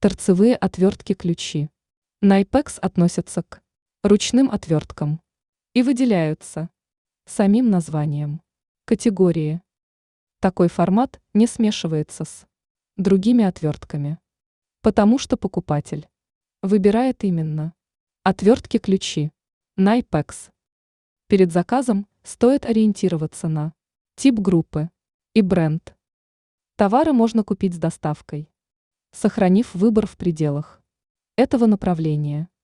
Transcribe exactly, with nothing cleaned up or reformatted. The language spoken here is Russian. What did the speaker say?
Торцевые отвертки-ключи. Найпекс относятся к ручным отверткам и выделяются самим названием категории. Такой формат не смешивается с другими отвертками, потому что покупатель выбирает именно отвертки-ключи Найпекс. Перед заказом стоит ориентироваться на тип группы и бренд. Товары можно купить с доставкой, сохранив выбор в пределах этого направления.